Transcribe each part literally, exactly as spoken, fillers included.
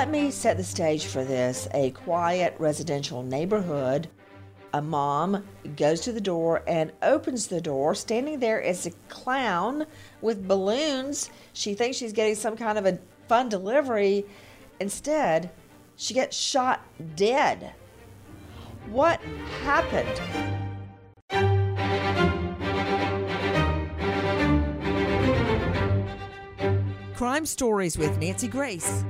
Let me set the stage for this. A quiet residential neighborhood. A mom goes to the door and opens the door. Standing there is a clown with balloons. She thinks she's getting some kind of a fun delivery. Instead, she gets shot dead. What happened? Crime Stories with Nancy Grace.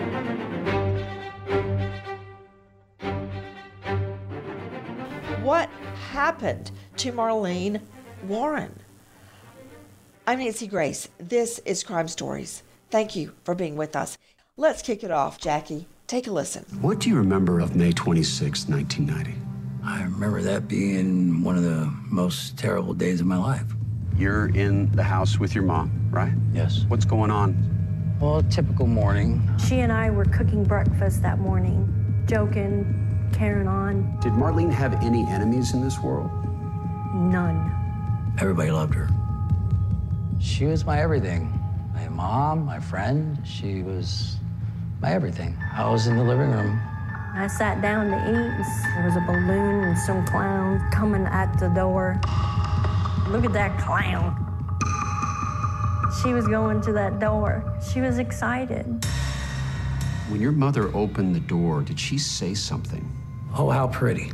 What happened to Marlene Warren? I'm Nancy Grace. This is Crime Stories. Thank you for being with us. Let's kick it off, Jackie. Take a listen. What do you remember of May twenty-sixth, nineteen ninety? I remember that being one of the most terrible days of my life. You're in the house with your mom, right? Yes. What's going on? Well, typical morning. She and I were cooking breakfast that morning, joking, carrying on. Did Marlene have any enemies in this world? None. Everybody loved her. She was my everything. My mom, my friend, she was my everything. I was in the living room. I sat down to eat. There was a balloon and some clowns coming at the door. Look at that clown. She was going to that door. She was excited. When your mother opened the door, did she say something? Oh, how pretty.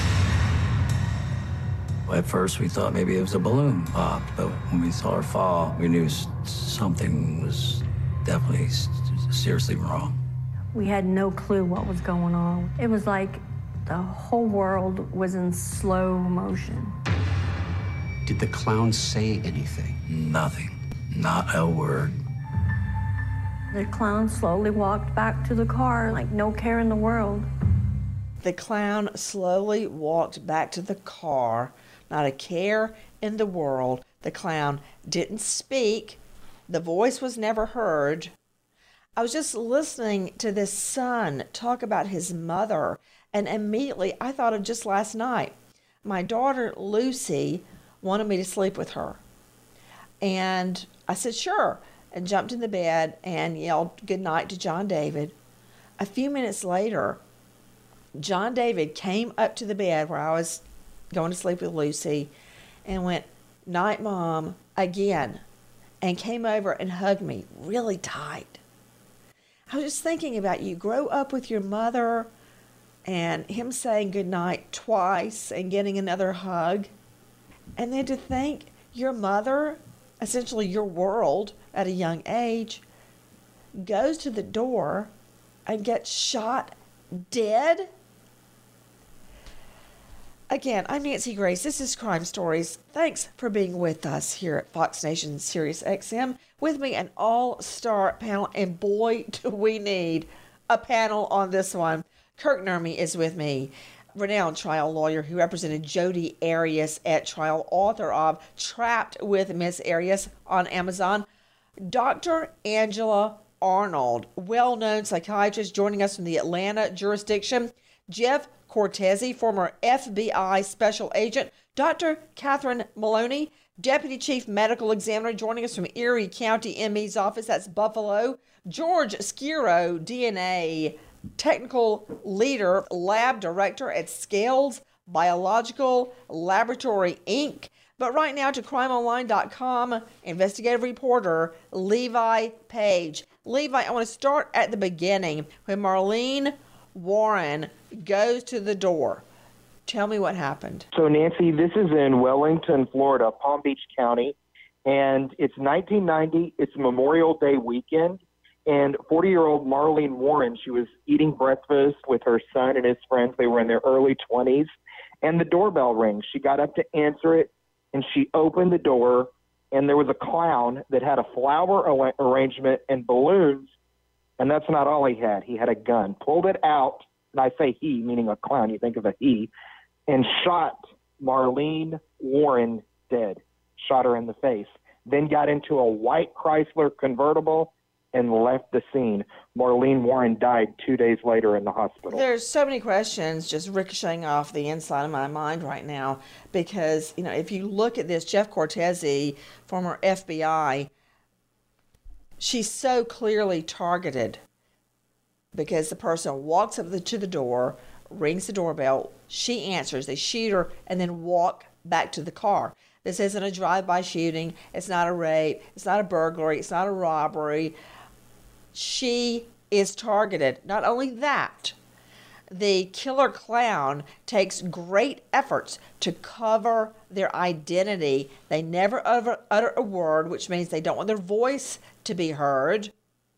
At first, we thought maybe it was a balloon popped, but when we saw her fall, we knew something was definitely seriously wrong. We had no clue what was going on. It was like the whole world was in slow motion. Did the clown say anything? Nothing. Not a word. The clown slowly walked back to the car like no care in the world. The clown slowly walked back to the car, not a care in the world. The clown didn't speak. The voice was never heard. I was just listening to this son talk about his mother, and immediately I thought of just last night. My daughter, Lucy, wanted me to sleep with her. And I said, sure, and jumped in the bed and yelled good night to John David. A few minutes later, John David came up to the bed where I was going to sleep with Lucy and went, night, Mom, again, and came over and hugged me really tight. I was just thinking about you. Grow up with your mother and him saying goodnight twice and getting another hug. And then to think your mother, essentially your world at a young age, goes to the door and gets shot dead. Again, I'm Nancy Grace. This is Crime Stories. Thanks for being with us here at Fox Nation Sirius X M. With me, an all-star panel, and boy, do we need a panel on this one. Kirk Nurmi is with me, renowned trial lawyer who represented Jodi Arias at trial, author of Trapped with Miss Arias on Amazon. Doctor Angela Arnold, well-known psychiatrist, joining us from the Atlanta jurisdiction. Jeff Cortese, former F B I special agent. Doctor Catherine Maloney, Deputy Chief Medical Examiner, joining us from Erie County M E's office. That's Buffalo. George Skiro, D N A Technical Leader, Lab Director at Scales Biological Laboratory, Incorporated. But right now to crime online dot com, investigative reporter Levi Page. Levi, I want to start at the beginning when Marlene Warren goes to the door. Tell me what happened. So, Nancy, this is in Wellington, Florida, Palm Beach County, and it's nineteen ninety. It's Memorial Day weekend, and forty-year-old Marlene Warren, she was eating breakfast with her son and his friends. They were in their early twenties, and the doorbell rings. She got up to answer it, and she opened the door, and there was a clown that had a flower ar- arrangement and balloons, and that's not all he had. He had a gun, pulled it out, and I say he, meaning a clown, you think of a he, and shot Marlene Warren dead, shot her in the face, then got into a white Chrysler convertible and left the scene. Marlene Warren died two days later in the hospital. There's so many questions just ricocheting off the inside of my mind right now because, you know, if you look at this, Jeff Cortese, former F B I, she's so clearly targeted. because the person walks up to the door, rings the doorbell, she answers, they shoot her, and then walk back to the car. This isn't a drive-by shooting. It's not a rape. It's not a burglary. It's not a robbery. She is targeted. Not only that, the killer clown takes great efforts to cover their identity. They never utter, utter a word, which means they don't want their voice to be heard.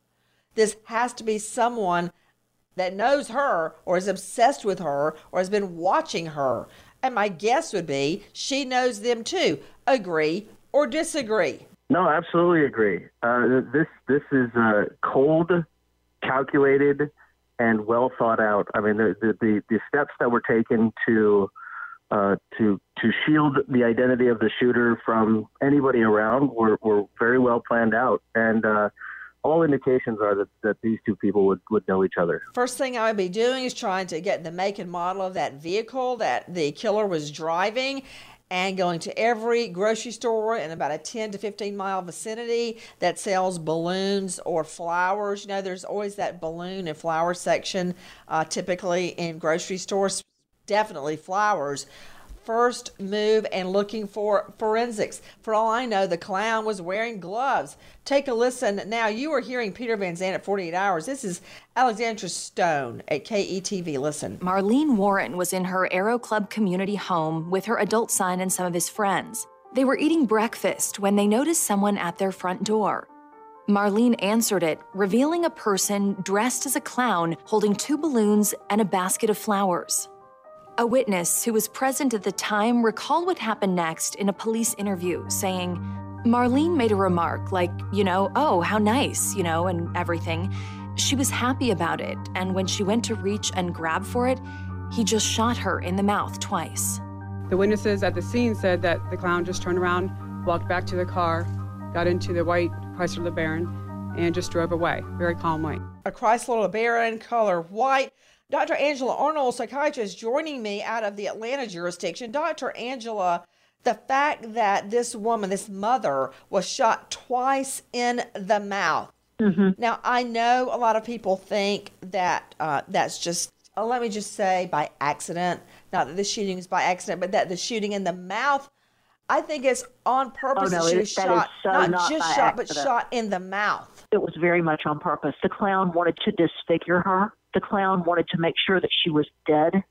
This has to be someone that knows her or is obsessed with her or has been watching her. And my guess would be she knows them too. Agree or disagree? No, absolutely agree. Uh, this this is uh, cold, calculated, and well thought out. I mean, the the, the steps that were taken to uh, to to shield the identity of the shooter from anybody around were, were very well planned out. And uh, all indications are that, that these two people would, would know each other. First thing I would be doing is trying to get the make and model of that vehicle that the killer was driving, and going to every grocery store in about a ten to fifteen mile vicinity that sells balloons or flowers. You know, there's always that balloon and flower section, uh, typically in grocery stores, definitely flowers. First move and looking for forensics. For all I know, the clown was wearing gloves. Take a listen now. You are hearing Peter Van Zandt at forty-eight hours. This is Alexandra Stone at K E T V. Listen. Marlene Warren was in her Aero Club community home with her adult son and some of his friends. They were eating breakfast when they noticed someone at their front door. Marlene answered it, revealing a person dressed as a clown holding two balloons and a basket of flowers. A witness who was present at the time recalled what happened next in a police interview, saying, Marlene made a remark like, you know, oh, how nice, you know, and everything. She was happy about it, and when she went to reach and grab for it, he just shot her in the mouth twice. The witnesses at the scene said that the clown just turned around, walked back to the car, got into the white Chrysler LeBaron, and just drove away, very calmly. A Chrysler LeBaron, color white. Doctor Angela Arnold, psychiatrist, joining me out of the Atlanta jurisdiction. Doctor Angela, the fact that this woman, this mother, was shot twice in the mouth. Mm-hmm. Now, I know a lot of people think that uh, that's just, uh, let me just say, by accident. Not that the shooting is by accident, but that the shooting in the mouth, I think it's on purpose. Oh, no, that she it, was that shot, is so not, not just by shot, accident. but shot in the mouth. It was very much on purpose. The clown wanted to disfigure her. The clown wanted to make sure that she was dead.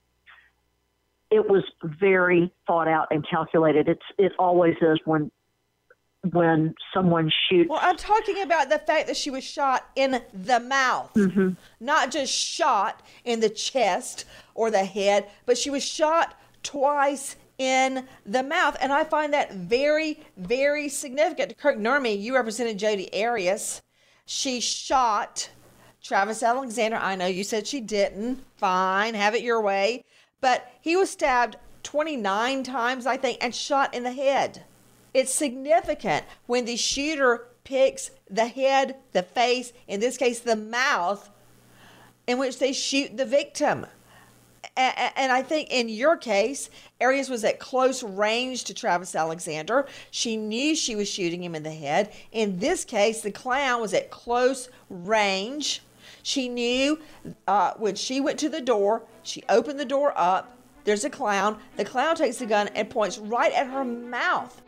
It was very thought out and calculated. It's it always is when when someone shoots. Well, I'm talking about the fact that she was shot in the mouth, mm-hmm. not just shot in the chest or the head, but she was shot twice in the mouth. And I find that very, very significant. Kirk Nurmi, you represented Jodi Arias. She shot Travis Alexander. I know you said she didn't. Fine, have it your way. But he was stabbed twenty-nine times, I think, and shot in the head. It's significant when the shooter picks the head, the face, in this case, the mouth, in which they shoot the victim. And I think in your case, Arias was at close range to Travis Alexander. She knew she was shooting him in the head. In this case, the clown was at close range. She knew uh, when she went to the door, she opened the door up. There's a clown. The clown takes the gun and points right at her mouth.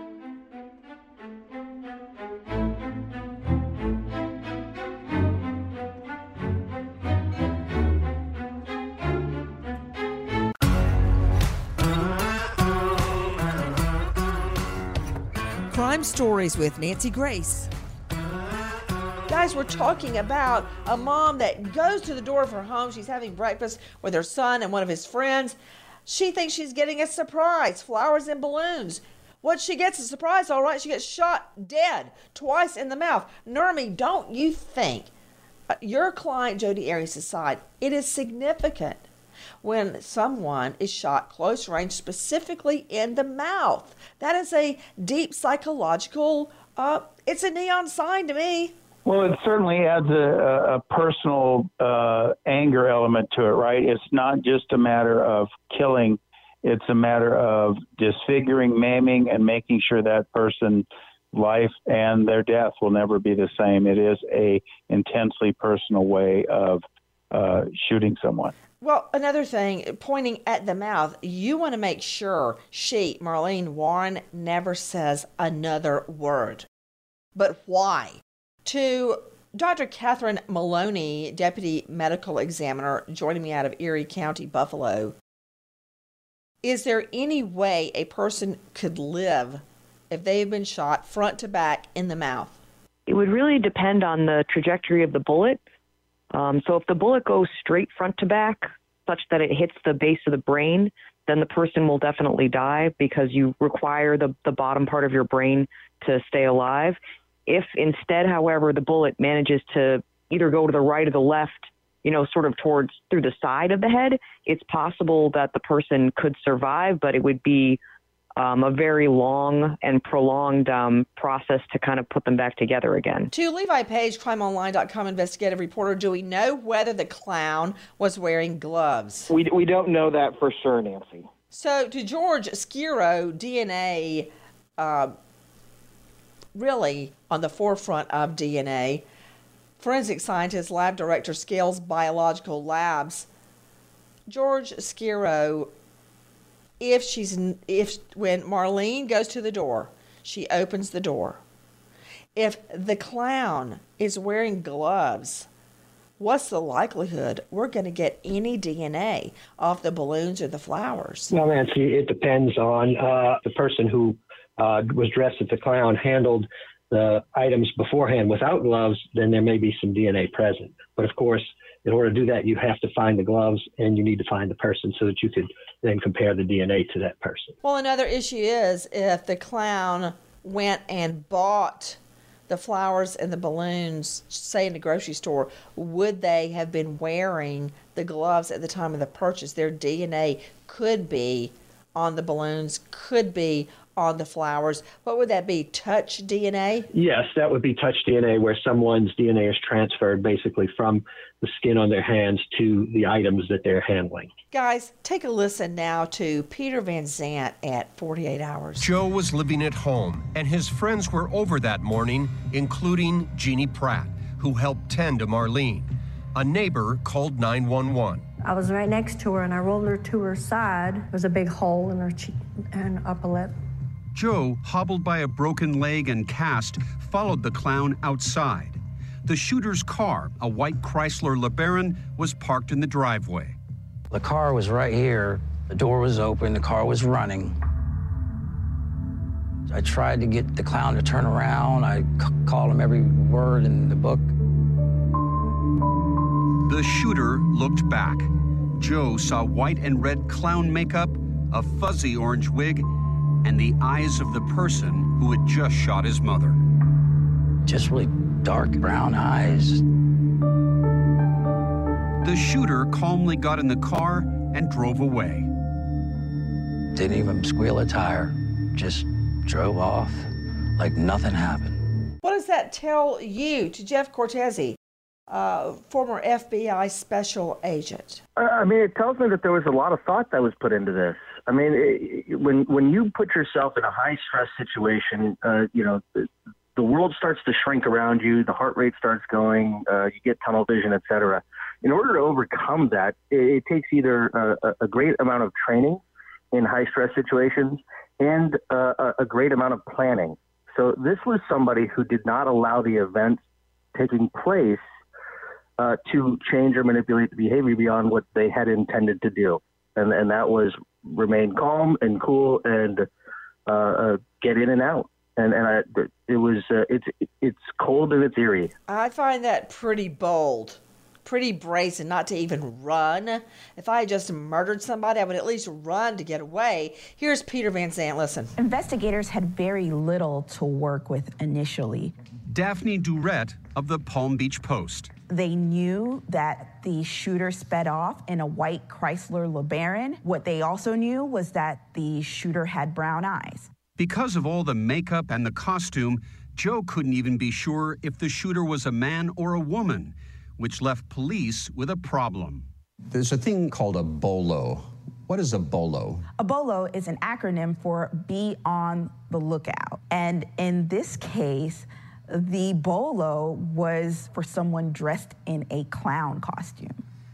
Crime Stories with Nancy Grace. Guys, we're talking about a mom that goes to the door of her home. She's having breakfast with her son and one of his friends. She thinks she's getting a surprise, flowers and balloons. What she gets, a surprise, all right. She gets shot dead twice in the mouth. Nurmi, don't you think, uh, your client Jodi Arias aside, it is significant when someone is shot close range, specifically in the mouth? That is a deep psychological, uh, it's a neon sign to me. Well, it certainly adds a, a personal uh, anger element to it, right? It's not just a matter of killing. It's a matter of disfiguring, maiming, and making sure that person's life and their death will never be the same. It is a intensely personal way of uh, shooting someone. Well, another thing, pointing at the mouth, you want to make sure she, Marlene Warren, never says another word. But why? To Doctor Catherine Maloney, Deputy Medical Examiner, joining me out of Erie County, Buffalo, is there any way a person could live if they have been shot front to back in the mouth? It would really depend on the trajectory of the bullet. Um, so if the bullet goes straight front to back, such that it hits the base of the brain, then the person will definitely die because you require the, the bottom part of your brain to stay alive. If instead, however, the bullet manages to either go to the right or the left, you know, sort of towards through the side of the head, it's possible that the person could survive, but it would be Um, a very long and prolonged um, process to kind of put them back together again. To Levi Page, crime online dot com investigative reporter, do we know whether the clown was wearing gloves? We, we don't know that for sure, Nancy. So to George Skiro, D N A, uh, really on the forefront of D N A, forensic scientist, lab director, Scales Biological Labs. George Skiro, If she's, if when Marlene goes to the door, she opens the door. If the clown is wearing gloves, what's the likelihood we're going to get any D N A off the balloons or the flowers? Well, Nancy, it depends on uh, the person who uh, was dressed as the clown handled the items beforehand without gloves, then there may be some D N A present. But of course, in order to do that, you have to find the gloves and you need to find the person so that you could then compare the D N A to that person. Well, another issue is if the clown went and bought the flowers and the balloons, say in the grocery store, would they have been wearing the gloves at the time of the purchase? Their D N A could be on the balloons, could be on the flowers. What would that be, touch D N A? Yes, that would be touch D N A, where someone's D N A is transferred basically from the skin on their hands to the items that they're handling. Guys, take a listen now to Peter Van Zandt at forty-eight hours. Joe was living at home, and his friends were over that morning, including Jeannie Pratt, who helped tend to Marlene. A neighbor called nine one one. I was right next to her, and I rolled her to her side. There was a big hole in her cheek and upper lip. Joe, hobbled by a broken leg and cast, followed the clown outside. The shooter's car, a white Chrysler LeBaron, was parked in the driveway. The car was right here. The door was open. The car was running. I tried to get the clown to turn around. I c- called him every word in the book. The shooter looked back. Joe saw white and red clown makeup, a fuzzy orange wig, and the eyes of the person who had just shot his mother. Just really dark brown eyes. The shooter calmly got in the car and drove away. Didn't even squeal a tire. Just drove off like nothing happened. What does that tell you, to Jeff Cortese, uh, former F B I special agent? I mean, it tells me that there was a lot of thought that was put into this. I mean, it, when when you put yourself in a high stress situation, uh, you know, the, the world starts to shrink around you. The heart rate starts going. Uh, you get tunnel vision, et cetera. In order to overcome that, it, it takes either a, a great amount of training in high stress situations and uh, a, a great amount of planning. So this was somebody who did not allow the events taking place uh, to change or manipulate the behavior beyond what they had intended to do. And, and that was remain calm and cool and uh, uh, get in and out. And, and I, it was uh, it's it's cold and it's eerie. I find that pretty bold, pretty brazen, not to even run. If I had just murdered somebody, I would at least run to get away. Here's Peter Van Zandt. Listen. Investigators had very little to work with initially. Daphne Durrett of the Palm Beach Post. They knew that the shooter sped off in a white Chrysler LeBaron. What they also knew was that the shooter had brown eyes. Because of all the makeup and the costume, Joe couldn't even be sure if the shooter was a man or a woman, which left police with a problem. There's a thing called a BOLO. What is a BOLO? A BOLO is an acronym for Be on the Lookout. And in this case, the BOLO was for someone dressed in a clown costume.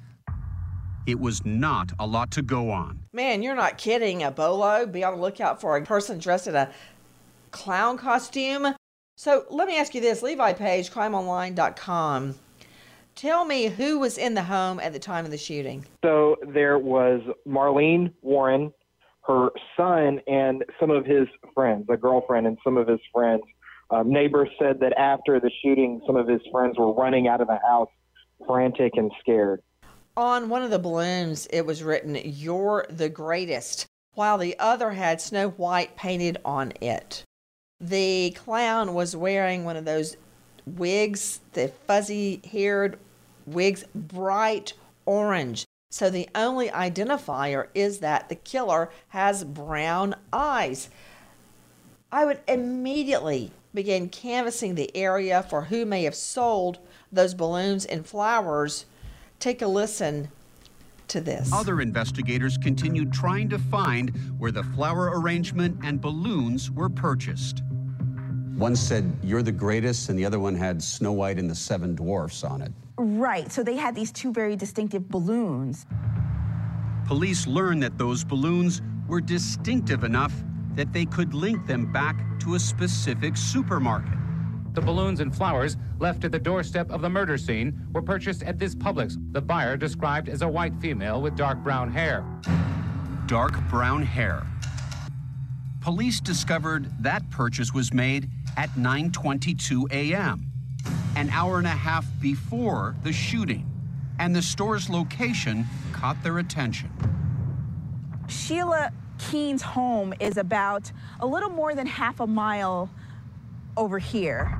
It was not a lot to go on. Man, you're not kidding. A bolo? Be on the lookout for a person dressed in a clown costume? So let me ask you this. Levi Page, crime online dot com. Tell me who was in the home at the time of the shooting. So there was Marlene Warren, her son, and some of his friends, a girlfriend and some of his friends. Um, neighbors said that after the shooting, some of his friends were running out of the house, frantic and scared. On one of the balloons, it was written, "You're the greatest," while the other had Snow White painted on it. The clown was wearing one of those wigs, the fuzzy-haired wigs, bright orange. So the only identifier is that the killer has brown eyes. I would immediately begin canvassing the area for who may have sold those balloons and flowers. Take a listen to this. Other investigators continued trying to find where the flower arrangement and balloons were purchased. One said, "You're the greatest," and the other one had Snow White and the Seven Dwarfs on it. Right, so they had these two very distinctive balloons. Police learned that those balloons were distinctive enough that they could link them back to a specific supermarket. The balloons and flowers left at the doorstep of the murder scene were purchased at this Publix. The buyer described as a white female with dark brown hair. Dark brown hair. Police discovered that purchase was made at nine twenty-two a m, an hour and a half before the shooting, and the store's location caught their attention. Sheila Keene's home is about a little more than half a mile over here.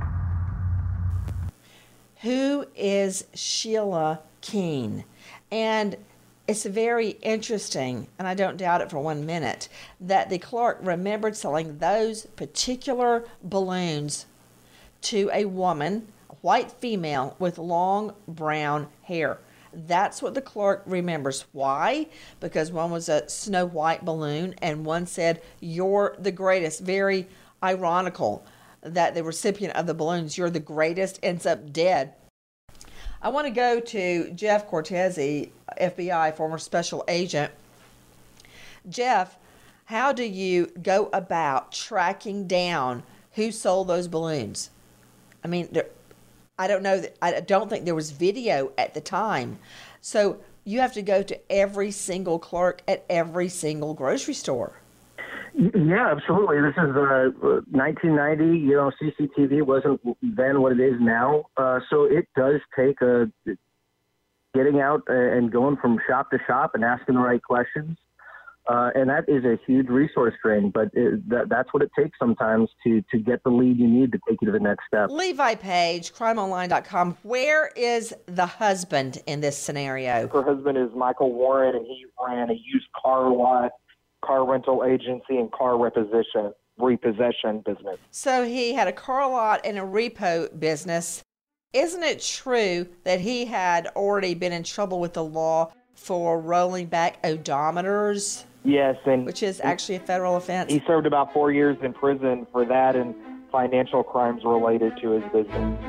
Who is Sheila Keene? And it's very interesting, and I don't doubt it for one minute, that the clerk remembered selling those particular balloons to a woman, a white female with long brown hair. That's what the clerk remembers. Why? Because one was a Snow White balloon and one said, "You're the greatest." Very ironical that the recipient of the balloons, "You're the greatest," ends up dead. I want to go to Jeff Cortese, F B I, former special agent. Jeff, how do you go about tracking down who sold those balloons? I mean, there, I don't know. That, I don't think there was video at the time. So you have to go to every single clerk at every single grocery store. Yeah, absolutely. This is uh, nineteen ninety. You know, C C T V wasn't then what it is now. Uh, so it does take a getting out and going from shop to shop and asking the right questions. Uh, and that is a huge resource drain, but it, that, that's what it takes sometimes to, to get the lead you need to take you to the next step. Levi Page, crime online dot com. Where is the husband in this scenario? Her husband is Michael Warren, and he ran a used car lot, car rental agency, and car repossession, repossession business. So he had a car lot and a repo business. Isn't it true that he had already been in trouble with the law for rolling back odometers? Yes, and which is actually a federal offense. He served about four years in prison for that and financial crimes related to his business.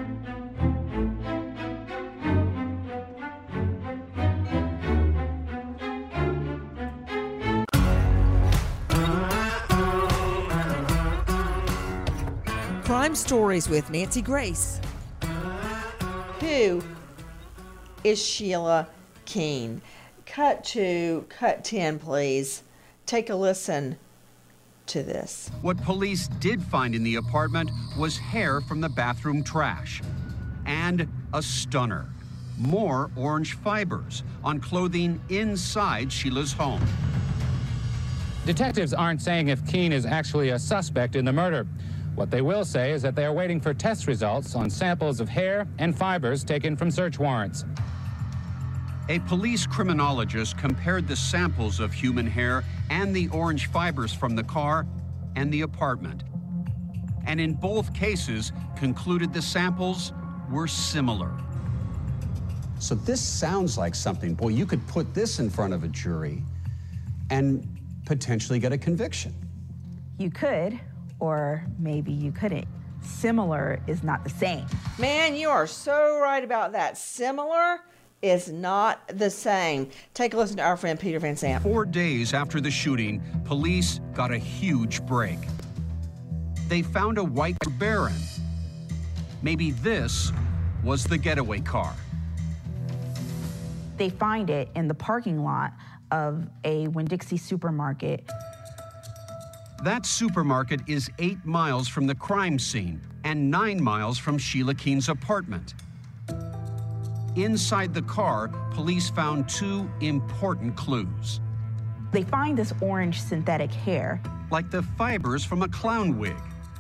Crime Stories with Nancy Grace. Who is Sheila Keene? Cut to cut ten, please. Take a listen to this. What police did find in the apartment was hair from the bathroom trash and a stunner. More orange fibers on clothing inside Sheila's home. Detectives aren't saying if Keene is actually a suspect in the murder. What they will say is that they are waiting for test results on samples of hair and fibers taken from search warrants. A police criminologist compared the samples of human hair and the orange fibers from the car and the apartment, and in both cases concluded the samples were similar. So this sounds like something, boy, you could put this in front of a jury and potentially get a conviction. You could, or maybe you couldn't. Similar is not the same. Man, you are so right about that. Similar is not the same. Take a listen to our friend Peter Van Zandt. Four days after the shooting, police got a huge break. They found a white Baron. Maybe this was the getaway car. They find it in the parking lot of a Winn-Dixie supermarket. That supermarket is eight miles from the crime scene and nine miles from Sheila Keene's apartment. Inside the car, police found two important clues. They find this orange synthetic hair. Like the fibers from a clown wig.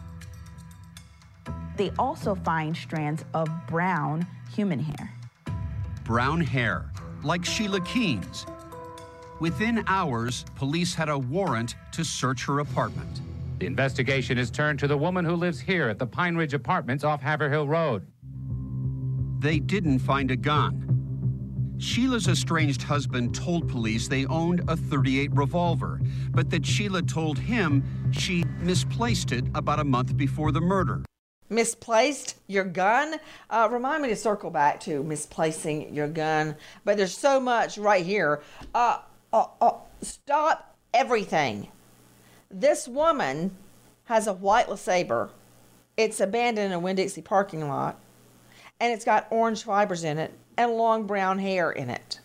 They also find strands of brown human hair. Brown hair, like Sheila Keene's. Within hours, police had a warrant to search her apartment. The investigation is turned to the woman who lives here at the Pine Ridge Apartments off Haverhill Road. They didn't find a gun. Sheila's estranged husband told police they owned a thirty-eight revolver, but that Sheila told him she misplaced it about a month before the murder. Misplaced your gun? Uh, remind me to circle back to misplacing your gun. But there's so much right here. Uh, uh, uh, stop everything. This woman has a white LeSabre. It's abandoned in a Winn-Dixie parking lot. And it's got orange fibers in it and long brown hair in it.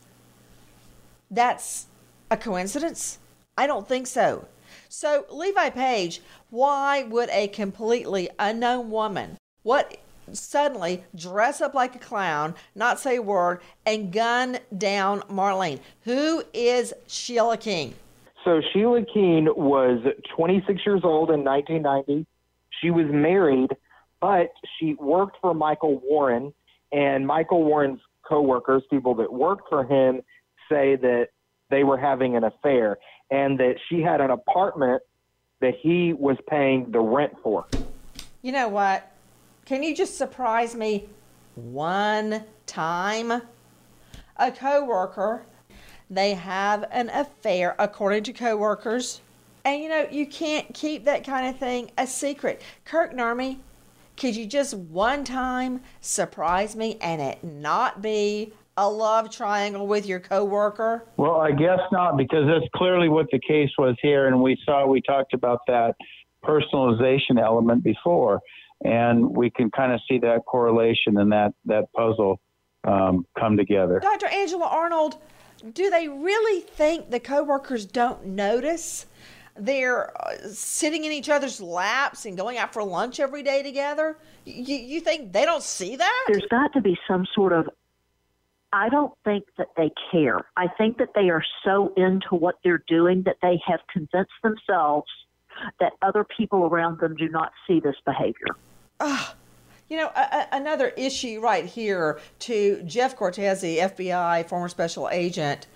That's a coincidence? I don't think so. So, Levi Page, why would a completely unknown woman, what, suddenly dress up like a clown, not say a word, and gun down Marlene? Who is Sheila Keene? So, Sheila Keene was twenty-six years old in nineteen ninety. She was married, but she worked for Michael Warren, and Michael Warren's coworkers, people that worked for him, say that they were having an affair and that she had an apartment that he was paying the rent for. You know what? Can you just surprise me one time? A coworker, they have an affair according to coworkers. And you know, you can't keep that kind of thing a secret. Kirk Nurmi, could you just one time surprise me and it not be a love triangle with your coworker? Well, I guess not, because that's clearly what the case was here, and we saw we talked about that personalization element before, and we can kind of see that correlation and that that puzzle um, come together. Doctor Angela Arnold, do they really think the coworkers don't notice they're uh, sitting in each other's laps and going out for lunch every day together? You, you think they don't see that? There's got to be some sort of, I don't think that they care. I think that they are so into what they're doing that they have convinced themselves that other people around them do not see this behavior. Uh, you know, a, a, another issue right here to Jeff Cortese, F B I, former special agent.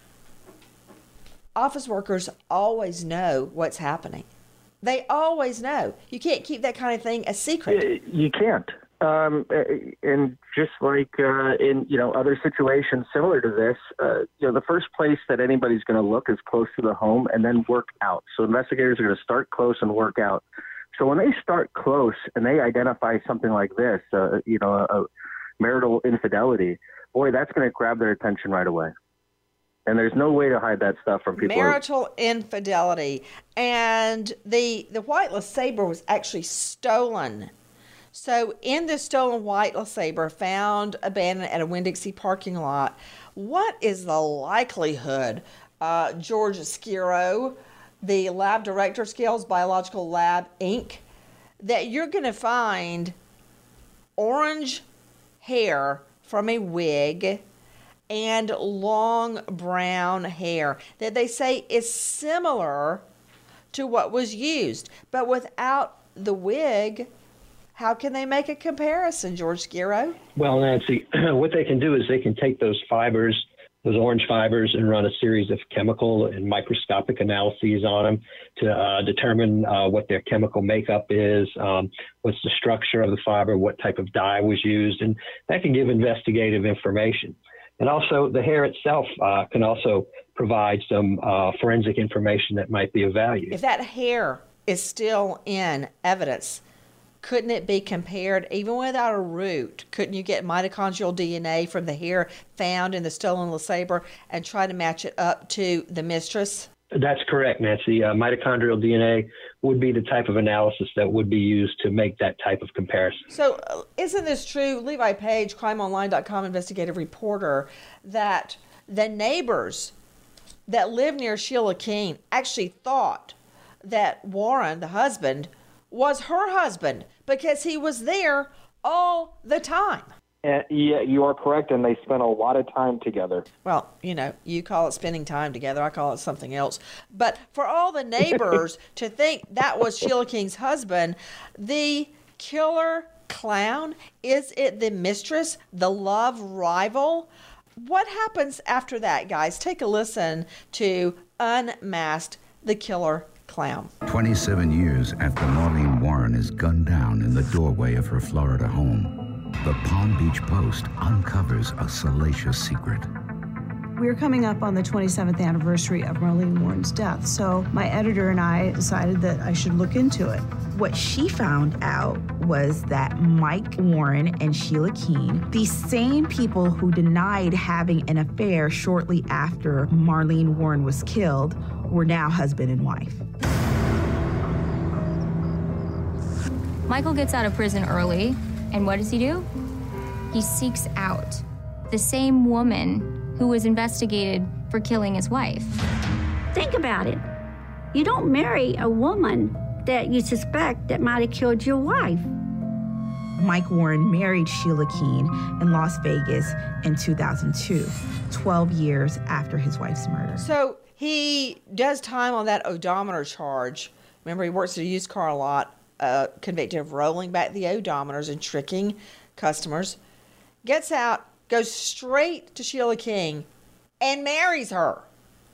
Office workers always know what's happening. They always know. You can't keep that kind of thing a secret. You can't. Um, and just like uh, in you know other situations similar to this, uh, you know the first place that anybody's going to look is close to the home, and then work out. So investigators are going to start close and work out. So when they start close and they identify something like this, uh, you know, a, a marital infidelity, boy, that's going to grab their attention right away. And there's no way to hide that stuff from people. Marital infidelity, and the the white LeSabre was actually stolen. So in the stolen white LeSabre found abandoned at a Winn-Dixie parking lot, what is the likelihood, uh, George Skiro, the lab director of Scales Biological Lab, Incorporated, that you're going to find orange hair from a wig and long brown hair that they say is similar to what was used, but without the wig? How can they make a comparison, George Skiro? Well, Nancy, what they can do is they can take those fibers, those orange fibers, and run a series of chemical and microscopic analyses on them to uh, determine uh, what their chemical makeup is, um, what's the structure of the fiber, what type of dye was used, and that can give investigative information. And also, the hair itself uh, can also provide some uh, forensic information that might be of value. If that hair is still in evidence, couldn't it be compared, even without a root? Couldn't you get mitochondrial D N A from the hair found in the stolen LeSabre and try to match it up to the mistress? That's correct, Nancy. Uh, mitochondrial D N A would be the type of analysis that would be used to make that type of comparison. So uh, isn't this true, Levi Page, crime online dot com investigative reporter, that the neighbors that lived near Sheila Keene actually thought that Warren, the husband, was her husband because he was there all the time? Uh, yeah, you are correct, and they spent a lot of time together. Well, you know, you call it spending time together. I call it something else. But for all the neighbors to think that was Sheila Keene's husband, the killer clown, is it the mistress, the love rival? What happens after that, guys? Take a listen to Unmasked, the Killer Clown. twenty-seven years after Marlene Warren is gunned down in the doorway of her Florida home, the Palm Beach Post uncovers a salacious secret. We're coming up on the twenty-seventh anniversary of Marlene Warren's death, so my editor and I decided that I should look into it. What she found out was that Mike Warren and Sheila Keene, the same people who denied having an affair shortly after Marlene Warren was killed, were now husband and wife. Michael gets out of prison early, and what does he do? He seeks out the same woman who was investigated for killing his wife. Think about it. You don't marry a woman that you suspect that might have killed your wife. Mike Warren married Sheila Keene in Las Vegas in two thousand two, twelve years after his wife's murder. So he does time on that odometer charge. Remember, he works at a used car lot, uh, convicted of rolling back the odometers and tricking customers. Gets out, goes straight to Sheila Keene, and marries her.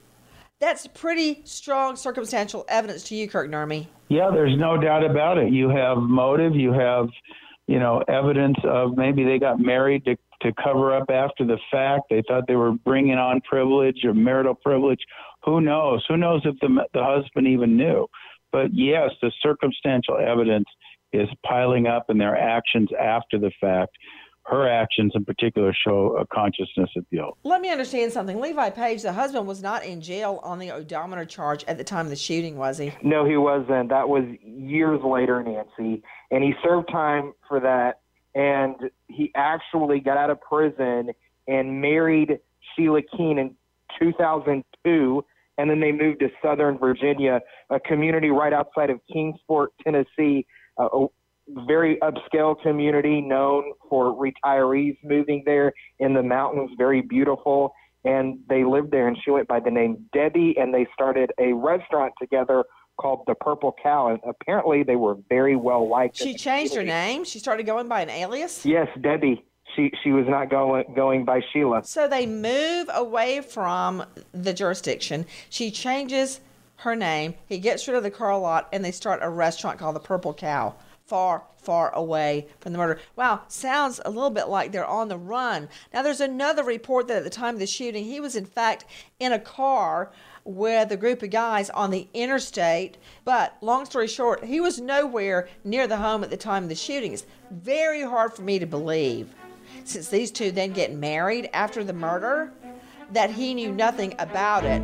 That's pretty strong circumstantial evidence to you, Kirk Nurmi. Yeah, there's no doubt about it. You have motive. You have, you know, evidence of maybe they got married to, to cover up after the fact. They thought they were bringing on privilege or marital privilege. Who knows? Who knows if the the husband even knew? But yes, the circumstantial evidence is piling up in their actions after the fact. Her actions in particular show a consciousness of guilt. Let me understand something. Levi Page, the husband, was not in jail on the odometer charge at the time of the shooting, was he? No, he wasn't. That was years later, Nancy. And he served time for that. And he actually got out of prison and married Sheila Keene in two thousand two. And then they moved to Southern Virginia, a community right outside of Kingsport, Tennessee, uh, a very upscale community known for retirees moving there in the mountains, very beautiful. And they lived there, and she went by the name Debbie, and they started a restaurant together called the Purple Cow. And apparently they were very well liked. She changed her name? She started going by an alias? Yes, Debbie. She she was not going going by Sheila. So they move away from the jurisdiction. She changes her name. He gets rid of the car lot, and they start a restaurant called the Purple Cow, far, far away from the murder. Wow, sounds a little bit like they're on the run. Now, there's another report that at the time of the shooting, he was in fact in a car with a group of guys on the interstate. But long story short, he was nowhere near the home at the time of the shooting. It's very hard for me to believe, since these two then get married after the murder, that he knew nothing about it.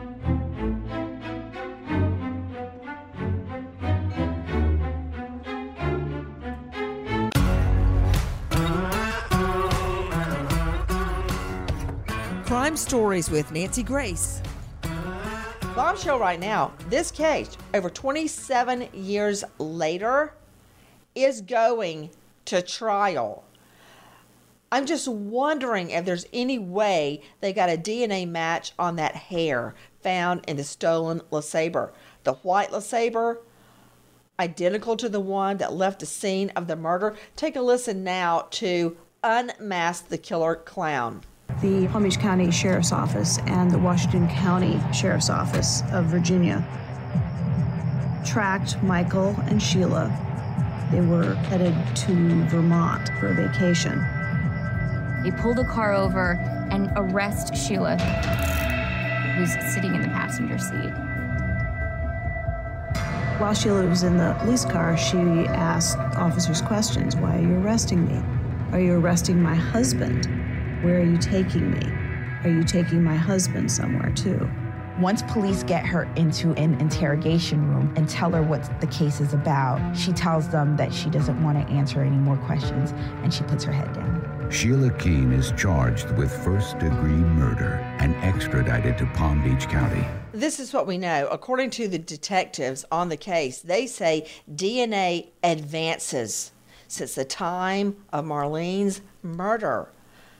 Crime Stories with Nancy Grace. Bombshell right now, this case, over twenty-seven years later, is going to trial. I'm just wondering if there's any way they got a D N A match on that hair found in the stolen LeSabre. The white LeSabre, identical to the one that left the scene of the murder. Take a listen now to Unmask the Killer Clown. The Palm Beach County Sheriff's Office and the Washington County Sheriff's Office of Virginia tracked Michael and Sheila. They were headed to Vermont for a vacation. They pull the car over and arrest Sheila, who's sitting in the passenger seat. While Sheila was in the police car, she asked officers questions. Why are you arresting me? Are you arresting my husband? Where are you taking me? Are you taking my husband somewhere too? Once police get her into an interrogation room and tell her what the case is about, she tells them that she doesn't want to answer any more questions, and she puts her head down. Sheila Keene is charged with first-degree murder and extradited to Palm Beach County. This is what we know. According to the detectives on the case, they say D N A advances since the time of Marlene's murder,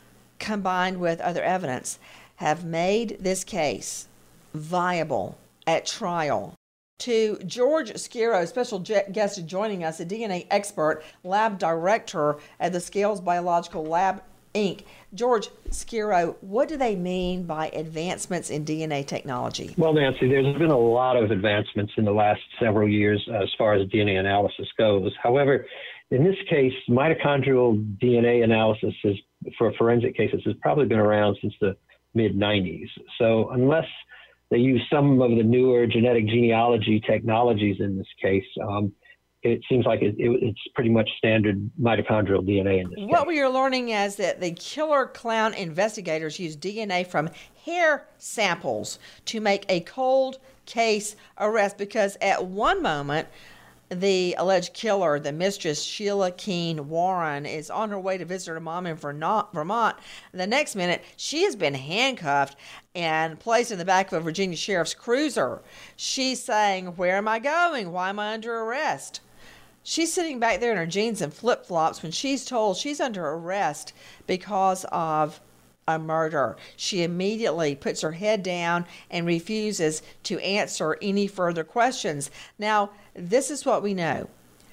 combined with other evidence, have made this case viable at trial. To George Skiro, special guest joining us, a D N A expert, lab director at the Scales Biological Lab, Incorporated. George Skiro, what do they mean by advancements in D N A technology? Well, Nancy, there's been a lot of advancements in the last several years uh, as far as D N A analysis goes. However, in this case, mitochondrial D N A analysis is, for forensic cases has probably been around since the mid nineties. So unless they use some of the newer genetic genealogy technologies in this case, um, it seems like it, it, it's pretty much standard mitochondrial D N A in this case. What we are learning is that the killer clown investigators used D N A from hair samples to make a cold case arrest, because at one moment, the alleged killer, the mistress Sheila Keene Warren, is on her way to visit her mom in Vermont. The next minute, she has been handcuffed and placed in the back of a Virginia sheriff's cruiser. She's saying, "Where am I going? Why am I under arrest?" She's sitting back there in her jeans and flip-flops when she's told she's under arrest because of a murder. She immediately puts her head down and refuses to answer any further questions. Now, this is what we know.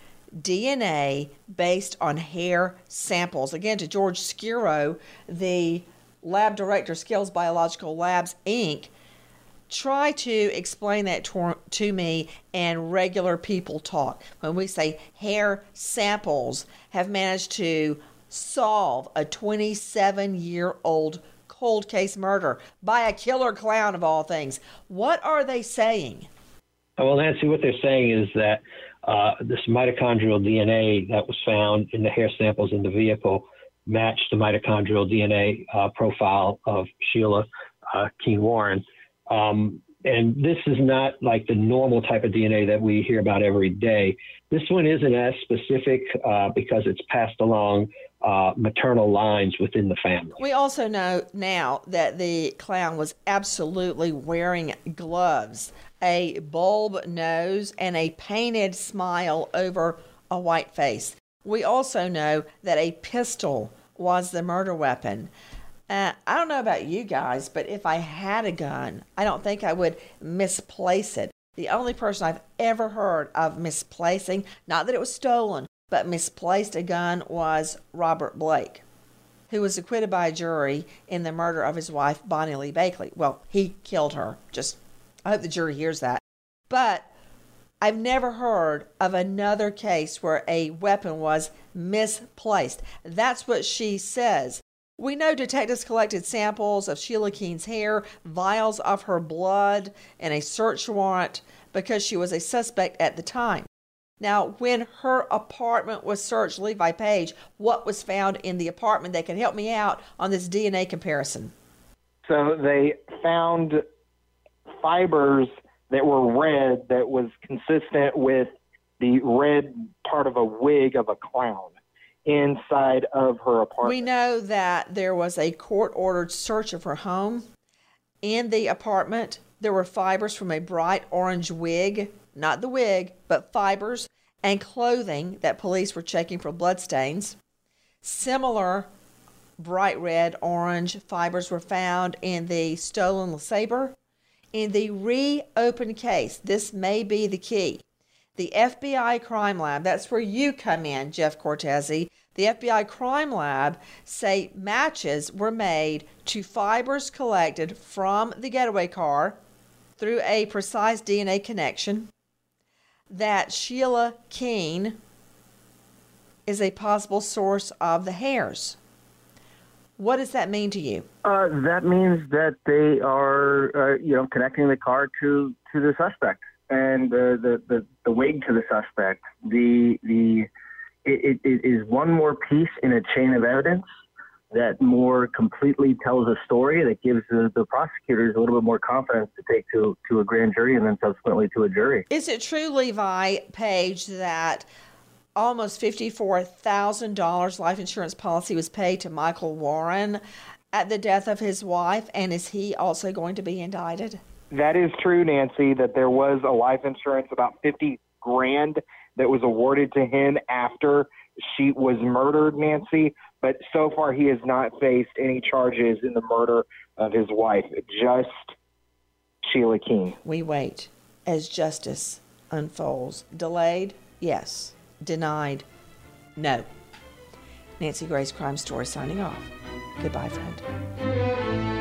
D N A based on hair samples. Again, to George Skiro, the lab director, Scales Biological Labs, Incorporated, try to explain that to, to me in regular people talk. When we say hair samples have managed to solve a twenty-seven-year-old cold case murder by a killer clown of all things, what are they saying? Well, Nancy, what they're saying is that uh, this mitochondrial D N A that was found in the hair samples in the vehicle matched the mitochondrial D N A uh, profile of Sheila uh, Keene Warren. Um, and this is not like the normal type of D N A that we hear about every day. This one isn't as specific uh, because it's passed along uh, maternal lines within the family. We also know now that the clown was absolutely wearing gloves, a bulb nose, and a painted smile over a white face. We also know that a pistol was the murder weapon. Uh, I don't know about you guys, but if I had a gun, I don't think I would misplace it. The only person I've ever heard of misplacing, not that it was stolen, but misplaced a gun was Robert Blake, who was acquitted by a jury in the murder of his wife, Bonnie Lee Bakley. Well, he killed her. Just, I hope the jury hears that. But I've never heard of another case where a weapon was misplaced. That's what she says. We know detectives collected samples of Sheila Keene's hair, vials of her blood, and a search warrant because she was a suspect at the time. Now, when her apartment was searched, Levi Page, what was found in the apartment that can help me out on this D N A comparison? So they found fibers that were red that was consistent with the red part of a wig of a clown inside of her apartment. We know that there was a court-ordered search of her home. In the apartment, there were fibers from a bright orange wig, not the wig, but fibers, and clothing that police were checking for bloodstains. Similar bright red, orange fibers were found in the stolen LeSabre. In the reopened case, this may be the key. The F B I Crime Lab, that's where you come in, Jeff Cortese. The F B I Crime Lab say matches were made to fibers collected from the getaway car through a precise D N A connection, that Sheila Keene is a possible source of the hairs. What does that mean to you? Uh, that means that they are, uh, you know, connecting the car to, to the suspect. and uh, the, the the wig to the suspect, the the it, it is one more piece in a chain of evidence that more completely tells a story that gives the, the prosecutors a little bit more confidence to take to to a grand jury and then subsequently to a jury. Is it true, Levi Page, that almost fifty-four thousand dollars life insurance policy was paid to Michael Warren at the death of his wife, and is he also going to be indicted? That is true, Nancy, that there was a life insurance, about fifty grand, that was awarded to him after she was murdered, Nancy. But so far he has not faced any charges in the murder of his wife, just Sheila Keene. We wait as justice unfolds. Delayed? Yes. Denied? No. Nancy Grace, Crime Story, signing off. Goodbye, friend.